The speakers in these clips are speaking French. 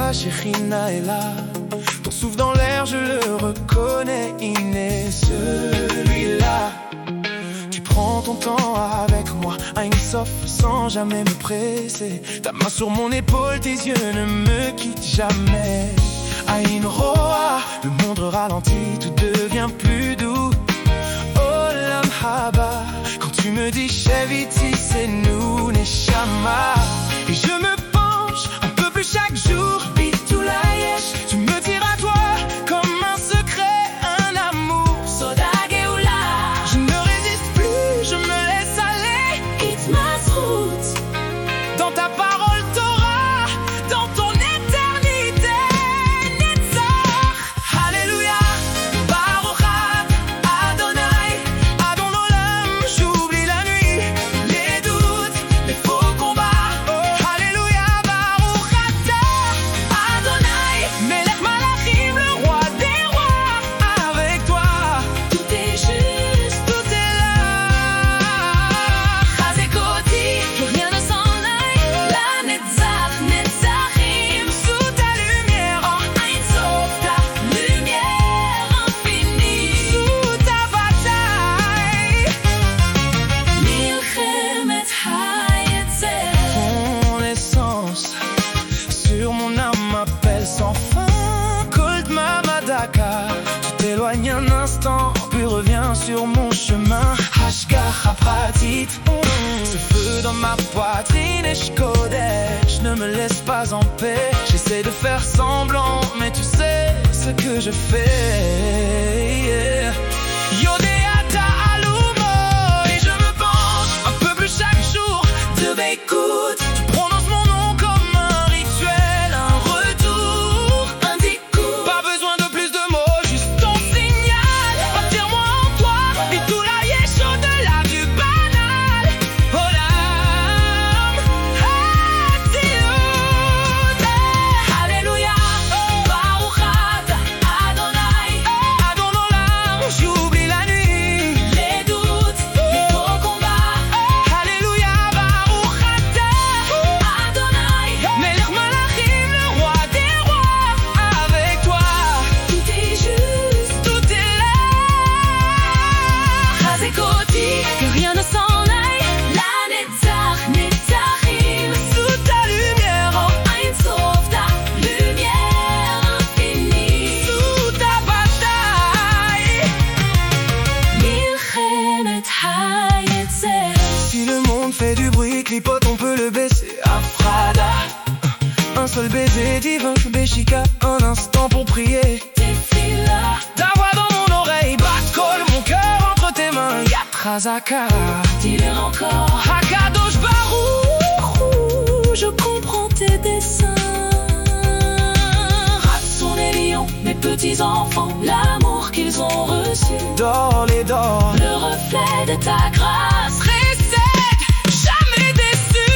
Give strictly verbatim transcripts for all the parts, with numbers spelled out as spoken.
la Shekhinah est là. Ton souffle dans l'air, je le reconnais, il est celui-là. Tu prends ton temps avec moi, Ein Sof, sans jamais me presser. Ta main sur mon épaule, tes yeux ne me quittent jamais. Ein Roa, le monde ralentit, tout devient plus doux. Olam Haba, quand tu me dis Sheviti, c'est nous, Neshama. Et je me penche un peu plus chaque jour, Bitoula Yesh, tu me tires à toi comme un secret, un amour. Soda Geoula, je ne résiste plus, je me laisse aller. Itmazrout, dans ta parole Torah, dans ton éternité, Netzach. Alléluia, Baruch Adonai, Adon Olam, j'oublie la nuit, les doutes, les faux combats. Oh, Alléluia, Baruch Adonai, Melech Malachim, le roi des rois. Avec toi, tout est juste, tout est là. Chazekoti, que rien ne s'en aille. La Netzach, Netzachim, sous ta lumière, en Ein Sof, ta lumière infinie, sous ta bataille. Milchemet Hayetzer, ton essence sur mon âme m'appelle sans fin. Kolt Mamadaka, tu t'éloignes un instant, puis reviens sur mon chemin. Hashgacha Pratit, ce feu dans ma poitrine, et je Kodesh, ne me laisse pas en paix. J'essaie de faire semblant, mais tu sais ce que je fais. Yodea Ta'alumo, et je me penche un peu plus chaque jour. De Beikout, tu prononces mon nom comme un rituel, un retour, un découp. Pas besoin de plus de mots, juste ton signal. Attire-moi en toi, Bitoula Yesh, au-delà du banal. Olam Hatzilut, Alléluia, Baruch Adonai, Adon Olam, j'oublie la nuit, les doutes, les faux combats. Alléluia, Baruch Adonai, Melech Malachim, le roi des rois. Avec toi, tout est juste, tout est là. Chazekoti, que rien ne s'en aille. La Netzach, Netzachim, sous ta lumière, en Ein Sof, ta lumière infinie, sous ta bataille. Milchemet Hayetzer, si le monde fait du bruit, clipote, on peut le baisser. Afrada, un seul baiser divin, Béchika, un instant pour prier. Tefila, ta voix dans mon oreille, bat-call, mon cœur entre tes mains. Yat Chazaka, dis-le encore. Hakadosh Baruch, je comprends tes desseins. Ratson les lions, mes petits enfants, l'amour qu'ils ont reçu. Dors les dors, le reflet de ta grâce. Précède, jamais déçu.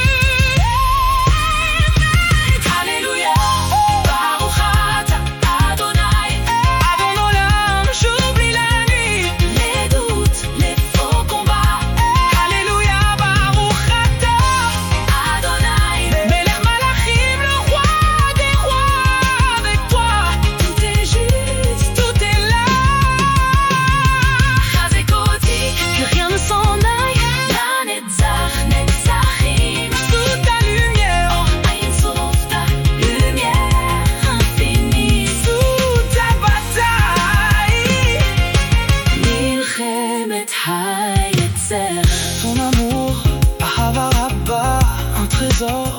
Alléluia, Baruch Adonai, Adon Olam, j'oublie la nuit, les doutes, les faux combats. Alléluia, Baruch Adonai, Melech Malachim, le roi des rois. Avec toi, tout est juste, tout est là. Chazekoti, que rien ne s'en aille. La Netzach, Netzachim, sous ta lumière, en Ein Sof, ta lumière infinie, sous ta bataille. Milchemet Hayetzer, ton amour, Ahava Rabba, un trésor